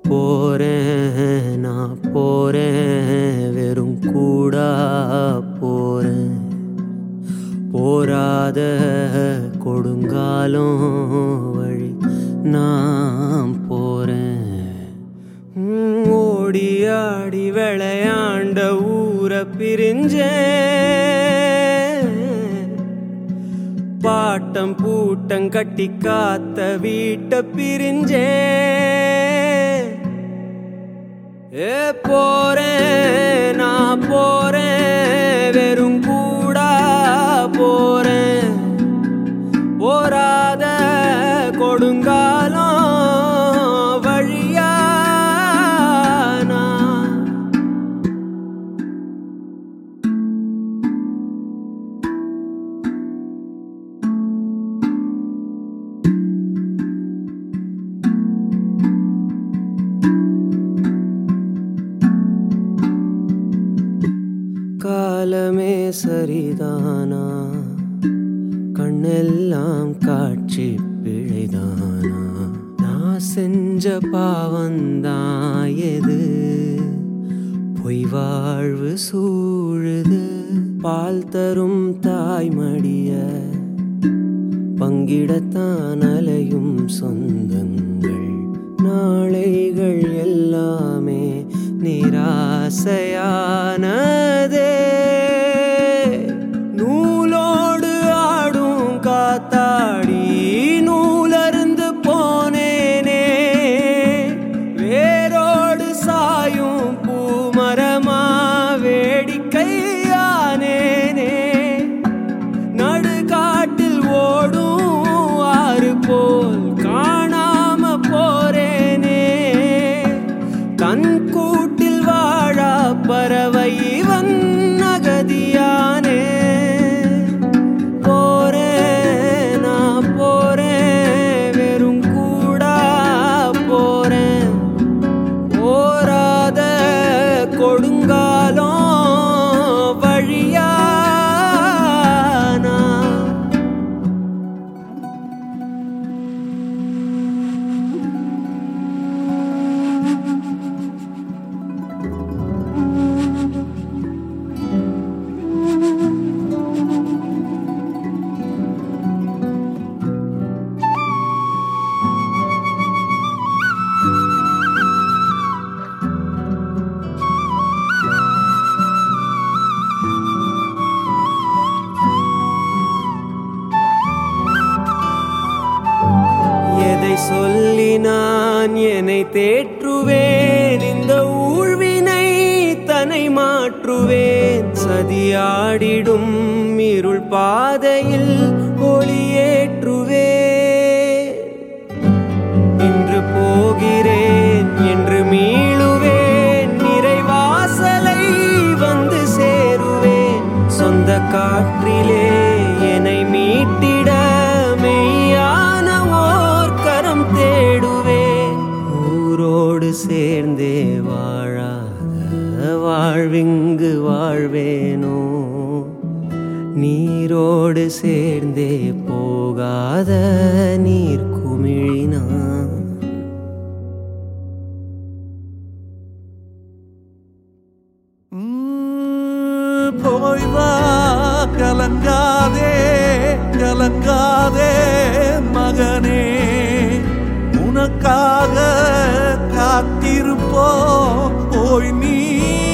போறேன் நான் போறேன் வெறும் கூடா போறேன் போராத கொடுங்காலம் வழி நான் போறேன் ஓடி ஆடி விளையாண்ட ஊரை பிரிஞ்சேன் பாட்டம் பூட்டம் கட்டி காத்த வீட்டை பிரிஞ்சே போறேன் நான் போறேன் வெறும் கூடா போறேன் போராத கொடுங்காலம் வழியா காலமே சரிதானா கண்ணெல்லாம் காட்சி பிழைதானா நான் செஞ்ச பாவந்தான் எது பொய் வாழ்வு சூழுது பால் தரும் தாய்மடிய பங்கிடத்தான் அலையும் சொந்தங்கள் நாளைகள் எல்லாமே நிராசையானதே நூலோடு ஆடும் காத்தாடி நூலருந்து போனேனே வேரோடு சாயும் பூமரமா வேடிக்கையானேனே நடுகாட்டில் ஓடும் ஆறு போல் காணாம போறேனே தன் கூட்டில் வாழா பறவை வன்னகதியானே போறேன் நான் போறேன் வெறும் கூடா போறேன் போராத கொடுங்காலம் வழியா சொல்லி நான் என்னை தேற்றுவேன் இந்த ஊழ்வினை தன்னை மாற்றுவேன் சதியாடிடும் இருள் பாதையில் ஒளியேற்றுவேன் இன்று போகிறேன் என்று மீளுவேன் நிறைவாசலை வந்து சேருவேன் சொந்த காற்றிலே என்னை மீட்டிட மெய்யான தேடுவேன் ஊரோடு சேர்ந்தே வாழாத வாழ்விங்கு வாழ்வேனோ நீரோடு சேர்ந்தே போகாத நீர் குமிழினான் போய் வா கலங்காதே கலங்காதே மகனே உனக்காக காத்திருப்போம் போய் நீ